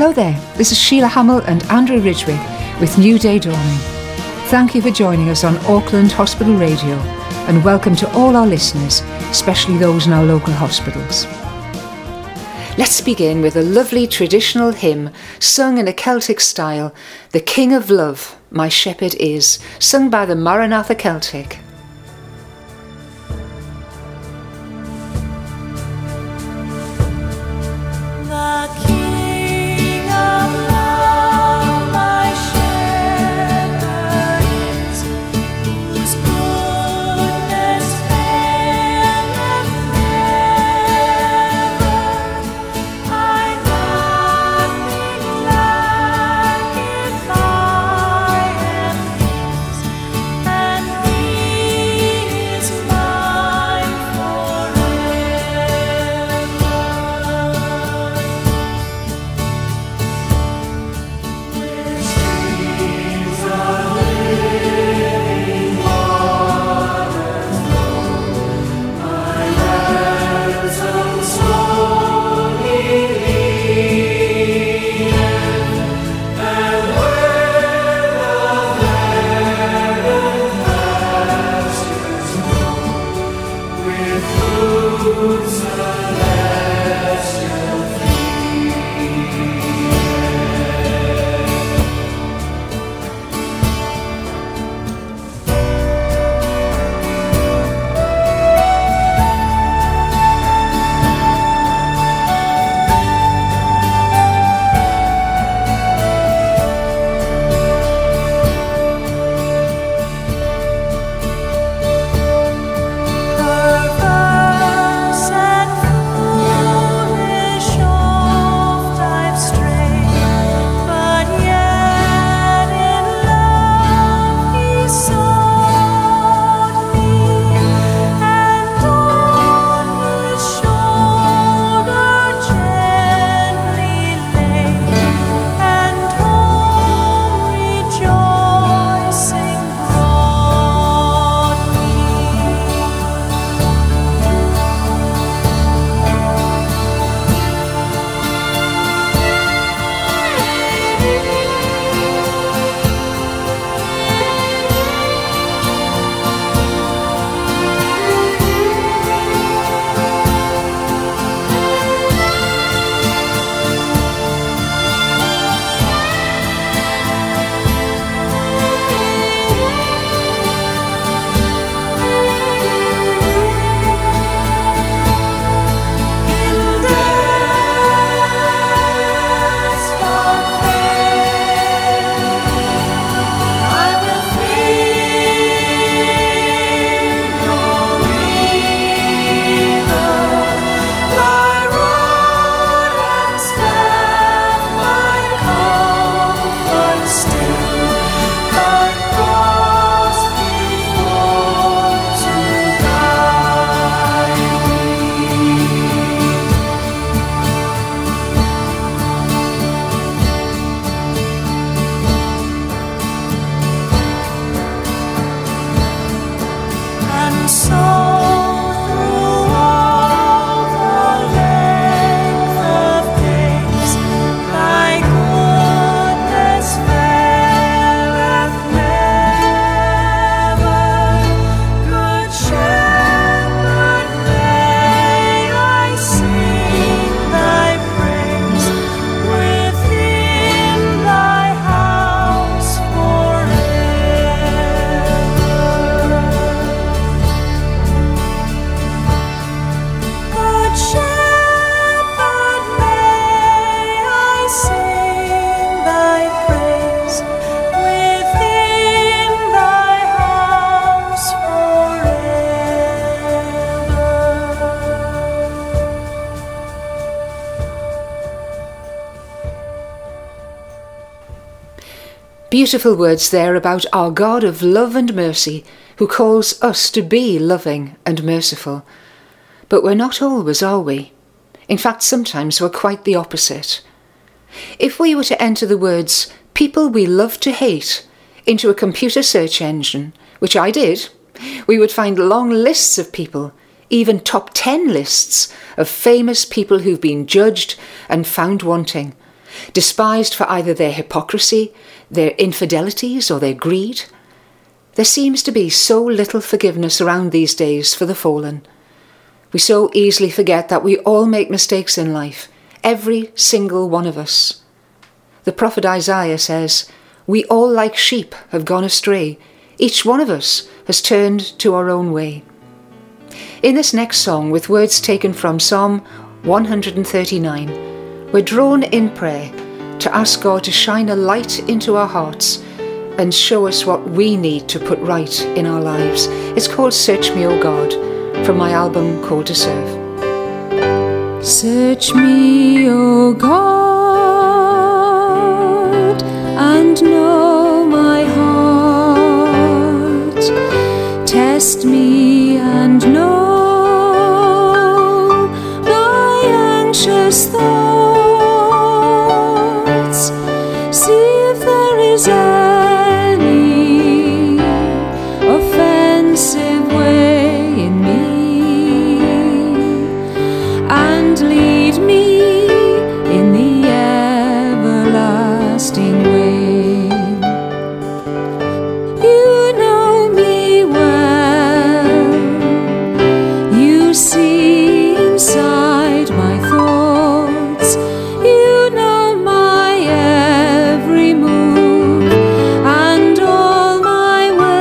Hello there, this is Sheila Hamill and Andrew Ridgwick with New Day Dawning. Thank you for joining us on Auckland Hospital Radio, and welcome to all our listeners, especially those in our local hospitals. Let's begin with a lovely traditional hymn sung in a Celtic style, The King of Love, My Shepherd Is, sung by the Maranatha Celtic. Beautiful words there about our God of love and mercy, who calls us to be loving and merciful. But we're not always, are we? In fact, sometimes we're quite the opposite. If we were to enter the words, people we love to hate, into a computer search engine, which I did, we would find long lists of people, even top 10 lists of famous people who've been judged and found wanting. despised for either their hypocrisy, their infidelities, or their greed. There seems to be so little forgiveness around these days for the fallen. We so easily forget that we all make mistakes in life, every single one of us. The prophet Isaiah says, "We all like sheep have gone astray. Each one of us has turned to our own way." In this next song, with words taken from Psalm 139, we're drawn in prayer to ask God to shine a light into our hearts and show us what we need to put right in our lives. It's called Search Me, O God, from my album Called to Serve. Search me, O God, and know my heart. Test me and know my anxious thoughts. See if there is any offensive way in me, and lead me in the everlasting way. You know me well, you see inside my thoughts, you know my every move and all my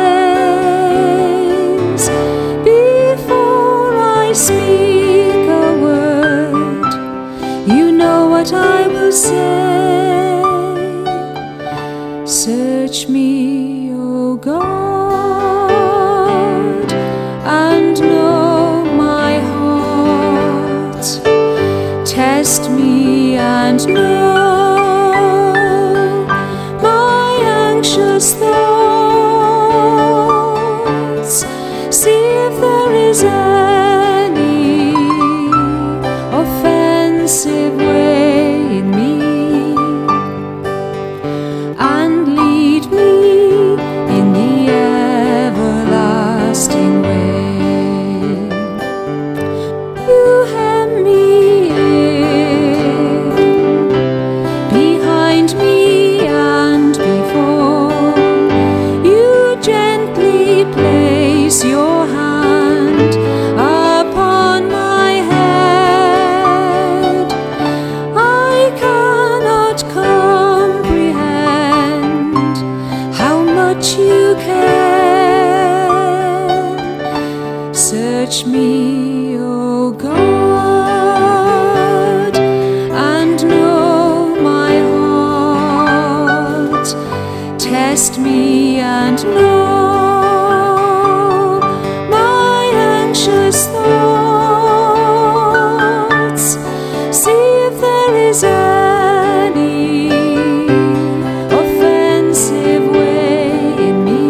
ways. Before I speak a word, you know what I will say. Search me, O God, and know my heart. Test me and know my anxious thoughts. See if there is any offensive way in me, and lead me in the everlasting way. You hem me in, behind me and before. You gently place your hand upon my head. I cannot comprehend how much you care. Search me, O God, and know my heart. Test me and know my anxious thoughts. See if there is any offensive way in me,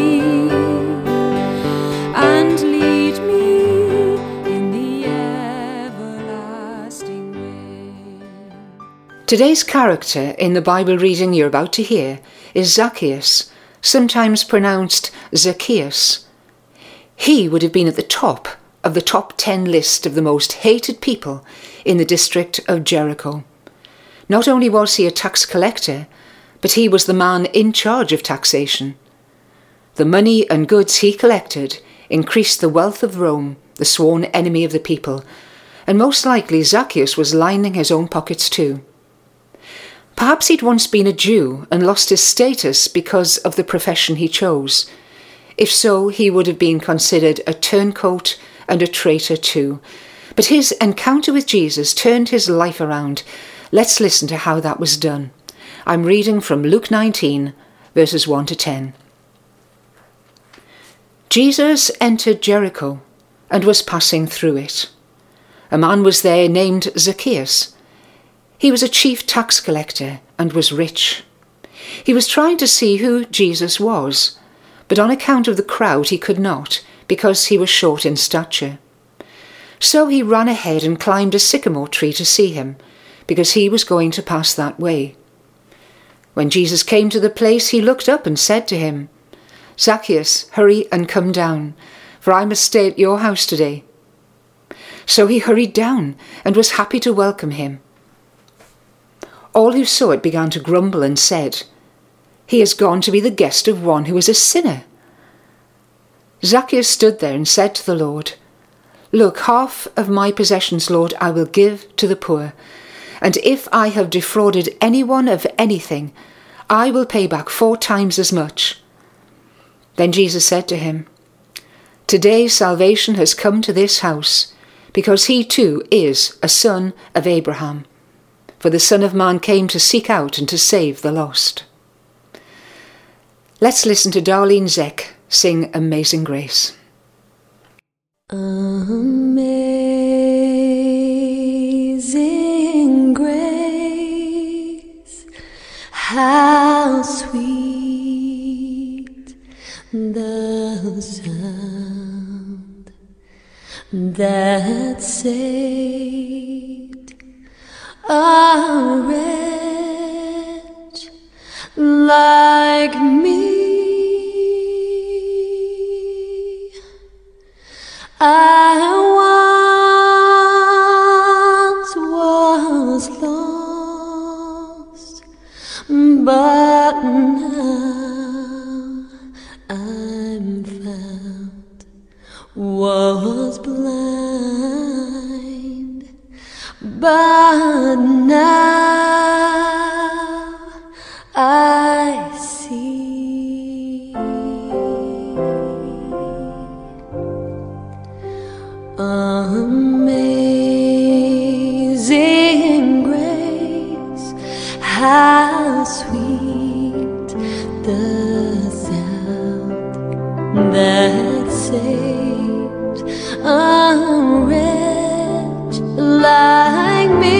and lead me in the everlasting way. Today's character in the Bible reading you're about to hear is Zacchaeus, sometimes pronounced Zacchaeus. He would have been at the top of the top 10 list of the most hated people in the district of Jericho. Not only was he a tax collector, but he was the man in charge of taxation. The money and goods he collected increased the wealth of Rome, the sworn enemy of the people, and most likely Zacchaeus was lining his own pockets too. Perhaps he'd once been a Jew and lost his status because of the profession he chose. If so, he would have been considered a turncoat and a traitor too. But his encounter with Jesus turned his life around. Let's listen to how that was done. I'm reading from Luke 19, verses 1 to 10. Jesus entered Jericho and was passing through it. A man was there named Zacchaeus. He was a chief tax collector and was rich. He was trying to see who Jesus was, but on account of the crowd he could not, because he was short in stature. So he ran ahead and climbed a sycamore tree to see him, because he was going to pass that way. When Jesus came to the place, he looked up and said to him, "Zacchaeus, hurry and come down, for I must stay at your house today." So he hurried down and was happy to welcome him. All who saw it began to grumble and said, "He has gone to be the guest of one who is a sinner." Zacchaeus stood there and said to the Lord, "Look, half of my possessions, Lord, I will give to the poor, and if I have defrauded anyone of anything, I will pay back 4 times as much." Then Jesus said to him, "Today salvation has come to this house, because he too is a son of Abraham. For the Son of Man came to seek out and to save the lost." Let's listen to Darlene Zek sing Amazing Grace. Amazing grace, how sweet the sound that saved a wretch like me. I once was lost, but now I'm found. Was blind, but now I see. Amazing grace, how sweet the sound that saved a wretch like me.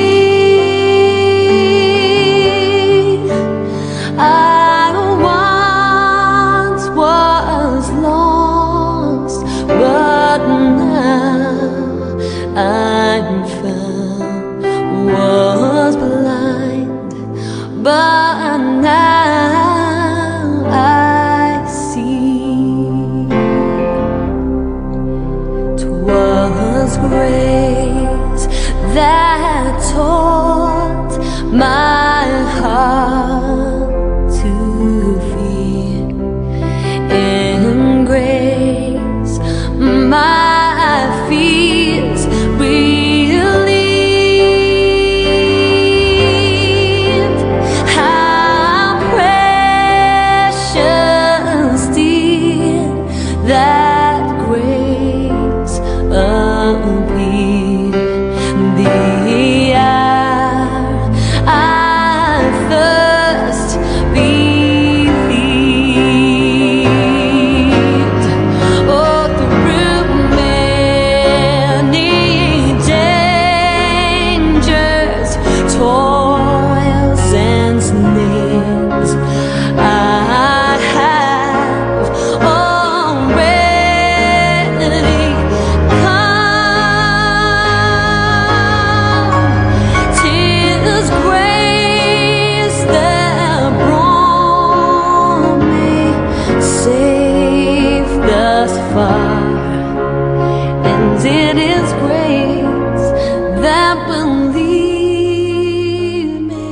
I once was lost, but now I'm found. Was blind, but now I see. 'Twas grace that taught my heart to fear. In grace my fears relieved. How precious did that grace appear. The hour I thirst believed. Oh, through many dangers, toils and snares, I have already come. 'Tis grace that brought me safe thus far, and it is grace that will lead me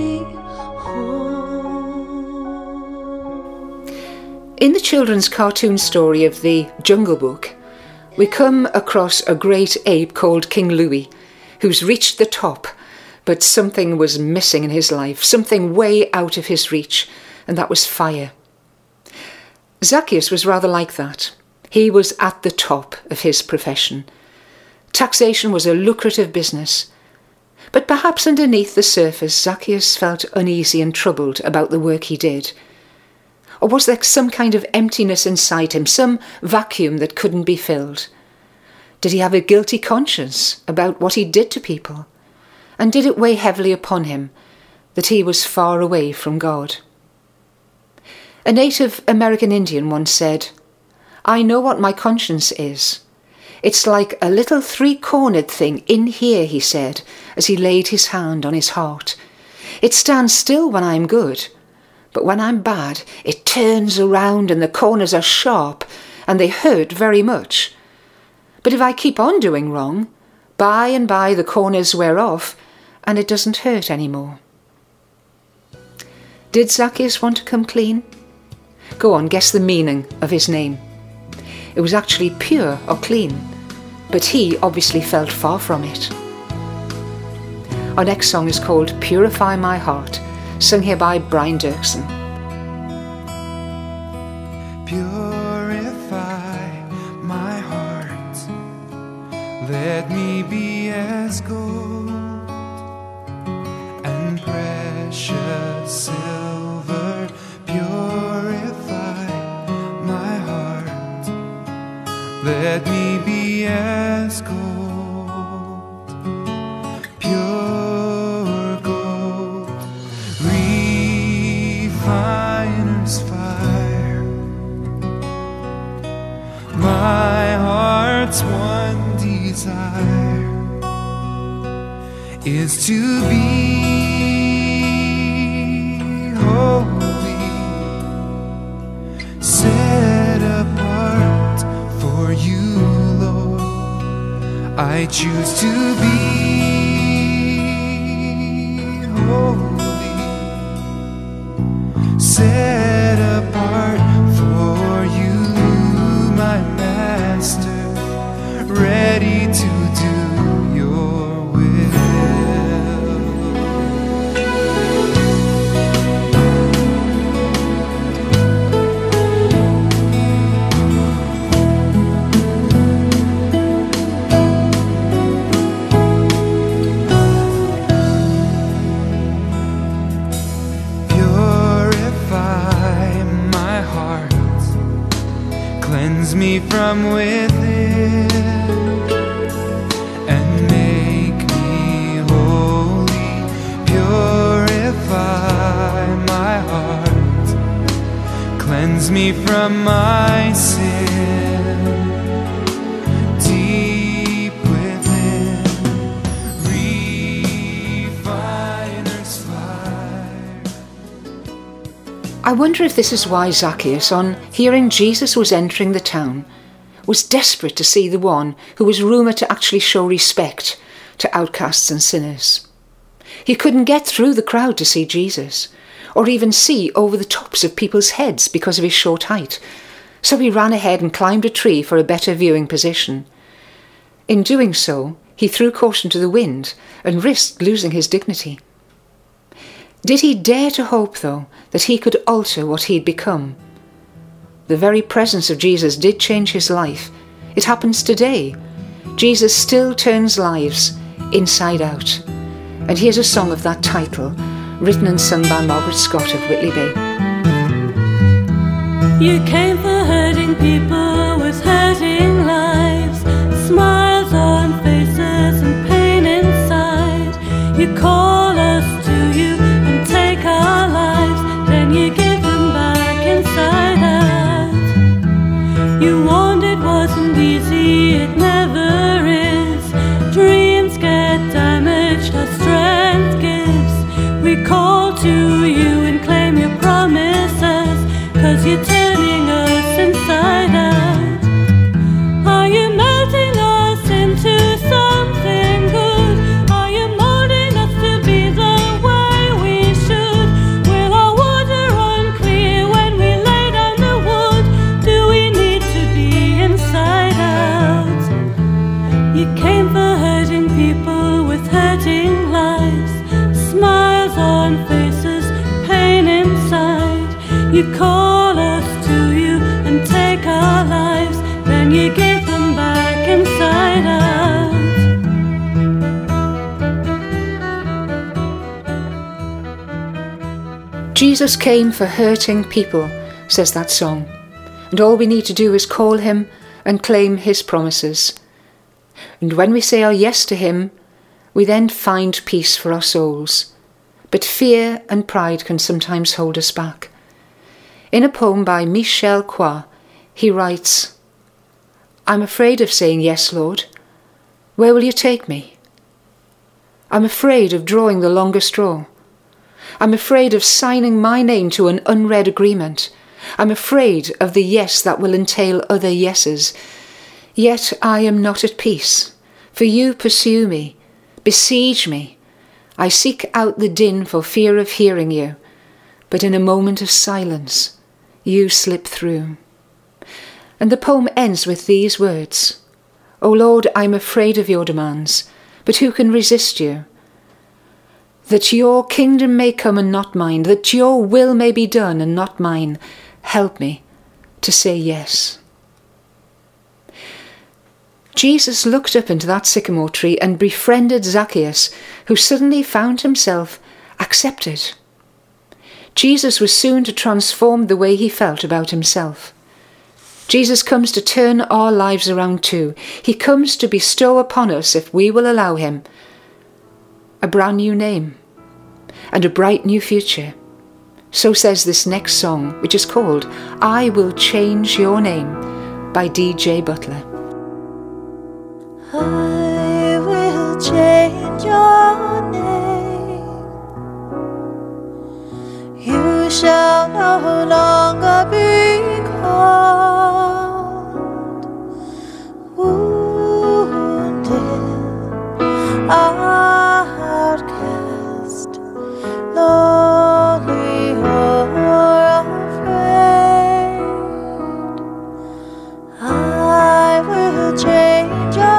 home. In the children's cartoon story of the Jungle Book, we come across a great ape called King Louie, who's reached the top, but something was missing in his life, something way out of his reach, and that was fire. Zacchaeus was rather like that. He was at the top of his profession. Taxation was a lucrative business. But perhaps underneath the surface, Zacchaeus felt uneasy and troubled about the work he did. Or was there some kind of emptiness inside him, some vacuum that couldn't be filled? Did he have a guilty conscience about what he did to people? And did it weigh heavily upon him that he was far away from God? A Native American Indian once said, "I know what my conscience is. It's like a little 3-cornered thing in here," he said, as he laid his hand on his heart. "It stands still when I'm good, but when I'm bad, it turns around and the corners are sharp and they hurt very much. But if I keep on doing wrong, by and by the corners wear off and it doesn't hurt anymore." Did Zacchaeus want to come clean? Go on, guess the meaning of his name. It was actually pure or clean, but he obviously felt far from it. Our next song is called Purify My Heart, sung here by Brian Dirksen. Purify my heart, let me be as gold and precious silver. Purify my heart, let me be as gold, pure gold, refiner's fire. My heart's one desire is to be holy, set apart for you, Lord. I choose to be holy, set apart for you, my Master, ready to do your will. Cleanse me from within and make me holy. Purify my heart, cleanse me from my sin. Deep within, refiner's fire. I wonder if this is why Zacchaeus, on hearing Jesus was entering the town, was desperate to see the one who was rumoured to actually show respect to outcasts and sinners. He couldn't get through the crowd to see Jesus, or even see over the tops of people's heads because of his short height, so he ran ahead and climbed a tree for a better viewing position. In doing so, he threw caution to the wind and risked losing his dignity. Did he dare to hope, though, that he could alter what he'd become? The very presence of Jesus did change his life. It happens today. Jesus still turns lives inside out. And here's a song of that title, written and sung by Margaret Scott of Whitley Bay. You came for hurting people with hurting lives, smiles on faces and pain inside. You call us to you and take our lives, then you give them back inside out. You warned it wasn't easy, it never is. Dreams get damaged, our strength gives. We call to you and claim your promises, 'cause you're turning us inside out. Are you melting us into something good? Are you molding us to be the way we should? Will our water run clear when we lay down the wood? Do we need to be inside out? You came for hurting people with hurting lives, smiles on faces, pain inside. You call us to you and take our lives, then you give them back inside out. Jesus came for hurting people, says that song, and all we need to do is call him and claim his promises. And when we say our yes to him, we then find peace for our souls. But fear and pride can sometimes hold us back. In a poem by Michel Quois, he writes, "I'm afraid of saying yes, Lord. Where will you take me? I'm afraid of drawing the longer straw. I'm afraid of signing my name to an unread agreement. I'm afraid of the yes that will entail other yeses. Yet I am not at peace, for you pursue me, besiege me. I seek out the din for fear of hearing you, but in a moment of silence, you slip through. And the poem ends with these words: O Lord, I'm afraid of your demands, but who can resist you? That your kingdom may come and not mine, that your will may be done and not mine, help me to say yes. Jesus looked up into that sycamore tree and befriended Zacchaeus, who suddenly found himself accepted. Jesus was soon to transform the way he felt about himself. Jesus comes to turn our lives around too. He comes to bestow upon us, if we will allow him, a brand new name and a bright new future. So says this next song, which is called I Will Change Your Name by D.J. Butler. I will change your name. You shall no longer be called wounded, outcast, lonely or afraid. I will change your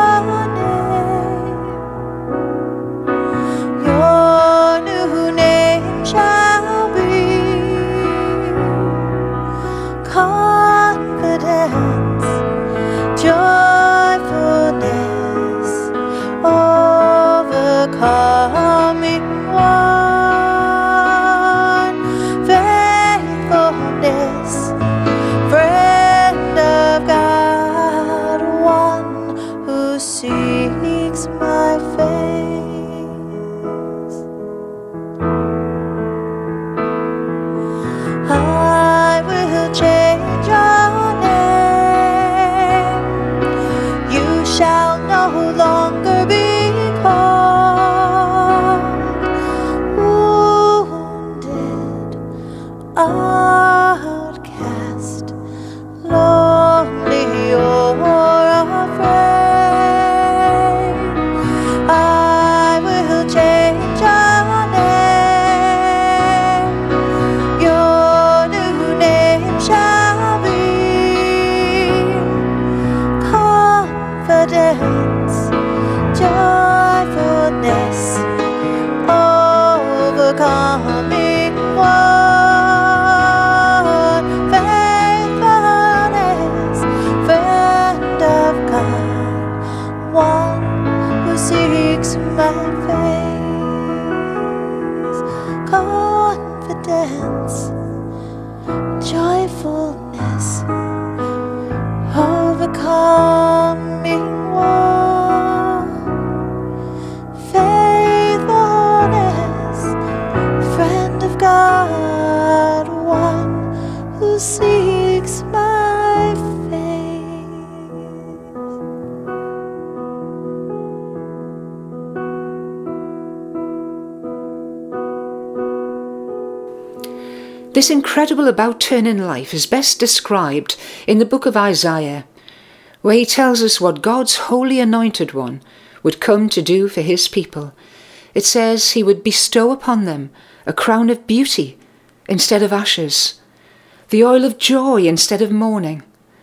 This incredible about-turn in life is best described in the book of Isaiah, where he tells us what God's holy anointed one would come to do for his people. It says he would bestow upon them a crown of beauty instead of ashes, the oil of joy instead of mourning,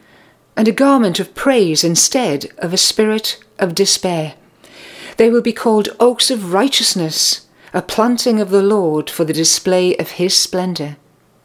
and a garment of praise instead of a spirit of despair. They will be called oaks of righteousness, a planting of the Lord for the display of his splendour.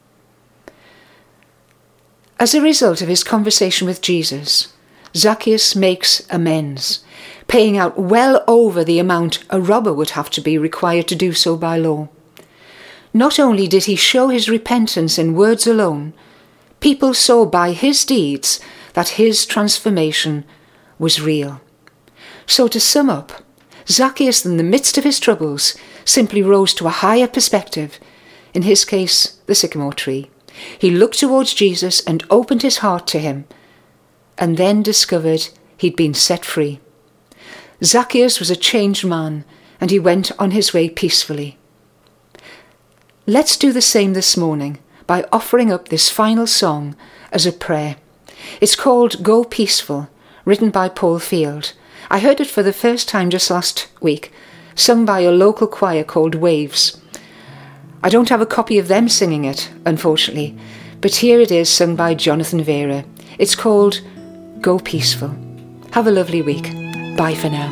As a result of his conversation with Jesus, Zacchaeus makes amends, paying out well over the amount a robber would have to be required to do so by law. Not only did he show his repentance in words alone, people saw by his deeds that his transformation was real. So to sum up, Zacchaeus, in the midst of his troubles, simply rose to a higher perspective, in his case, the sycamore tree. He looked towards Jesus and opened his heart to him, and then discovered he'd been set free. Zacchaeus was a changed man, and he went on his way peacefully. Let's do the same this morning by offering up this final song as a prayer. It's called Go Peaceful, written by Paul Field. I heard it for the first time just last week, sung by a local choir called Waves. I don't have a copy of them singing it, unfortunately, but here it is sung by Jonathan Vera. It's called Go Peaceful. Have a lovely week. Bye for now.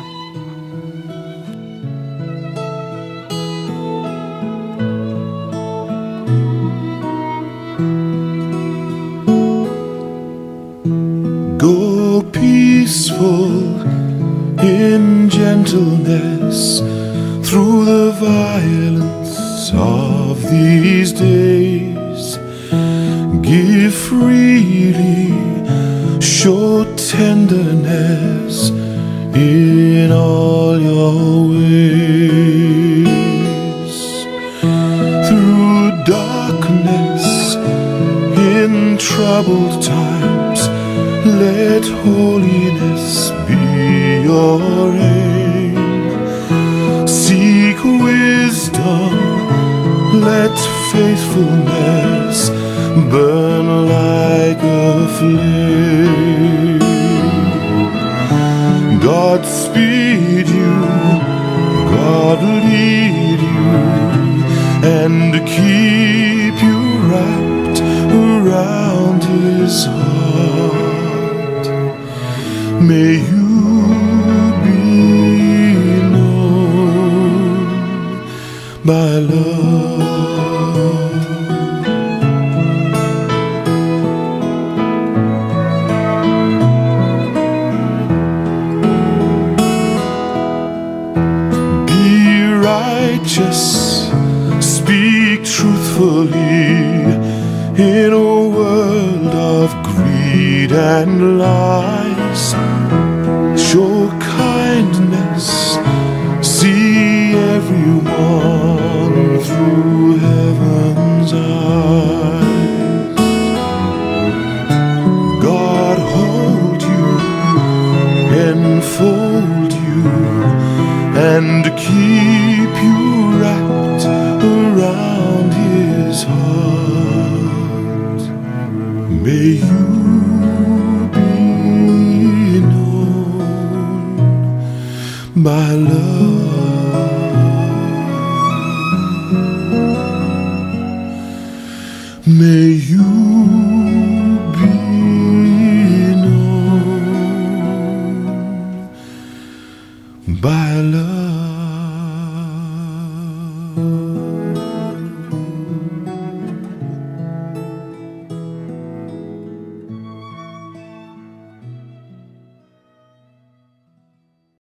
Go peaceful in gentleness through the violence of these days. Give freely, show tenderness in all your ways. Through darkness, in troubled times, let holiness be your aim. Seek wisdom, let faithfulness burn like a flame. God speed you, God lead you, and keep you wrapped around His heart. May you be known by love. Be righteous, speak truthfully in a world of greed and lies. Show kindness, see everyone through heaven's eyes. God hold you, enfold you, and keep you wrapped around His heart. May you be known by love. May you be known by love.